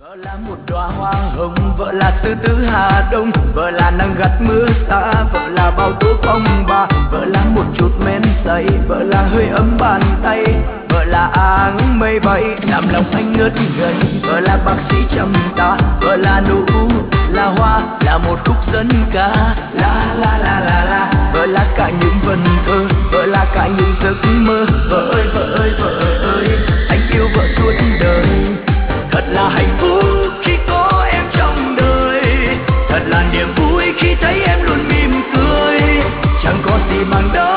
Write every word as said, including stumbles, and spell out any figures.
Vợ là một đóa hoa hồng, vợ là từ từ Hà Đông, vợ là nắng gắt mưa xa, vợ là bao tố phong ba, vợ là một chút men say, vợ là hơi ấm bàn tay, vợ là áng mây bay làm lòng anh ngất ngây, vợ là bác sĩ chăm ta, vợ là nụ là hoa, là một khúc dân ca, la la la la la, vợ là cả những vần thơ, vợ là cả những giấc mơ, vợ ơi vợ ơi vợ ơi, anh yêu vợ suốt đời. Thật là hạnh phúc khi có em trong đời, thật là niềm vui khi thấy em luôn mỉm cười, chẳng có gì bằng đó.